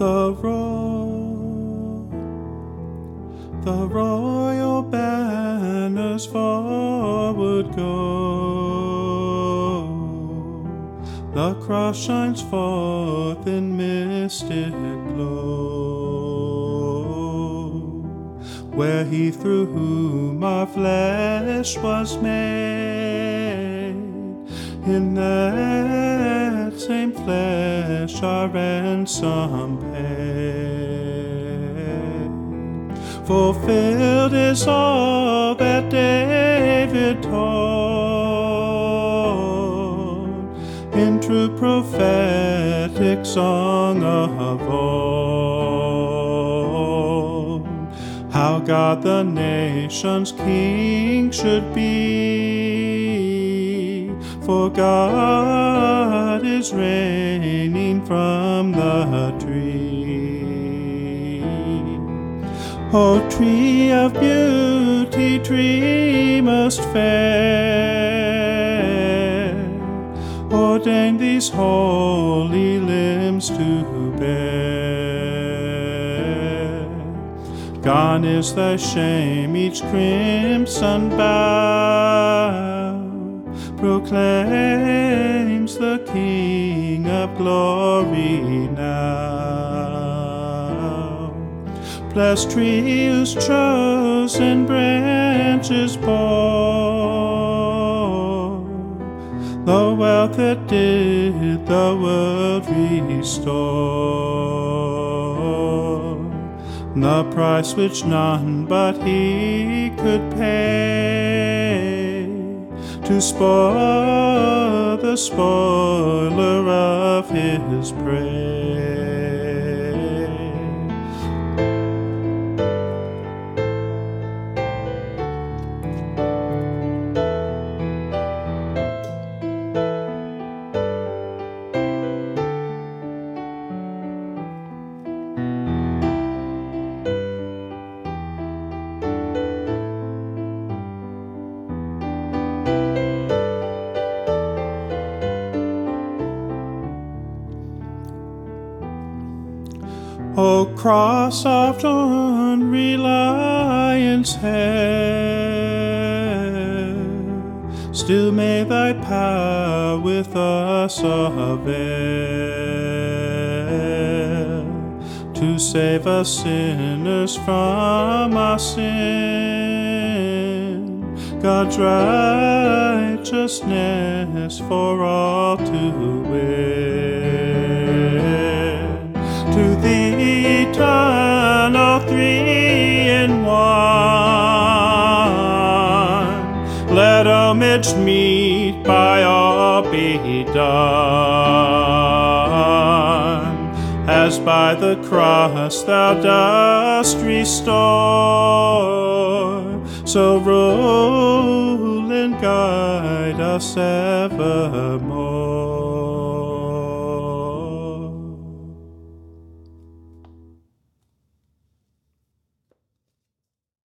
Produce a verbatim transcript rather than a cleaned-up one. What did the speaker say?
The road, the royal banners forward go. The cross shines forth in mystic glow, where he through whom our flesh was made. In that same flesh our ransom paid. Fulfilled is all that David told in true prophetic song of old, how God the nation's king should be, for God is reigning from the tree. O tree of beauty, tree most fair, ordain these holy limbs to bear. Gone is thy shame, each crimson bough proclaims the King of glory now. Blessed tree whose chosen branches bore the wealth that did the world restore, the price which none but he could pay, to spoil the spoiler of his prey. O cross of on reliance head, still may thy power with us avail, to save us sinners from our sin, God's righteousness for all to win. To the eternal three in one, let homage meet by all be done, as by the cross thou dost restore, so rule and guide us evermore.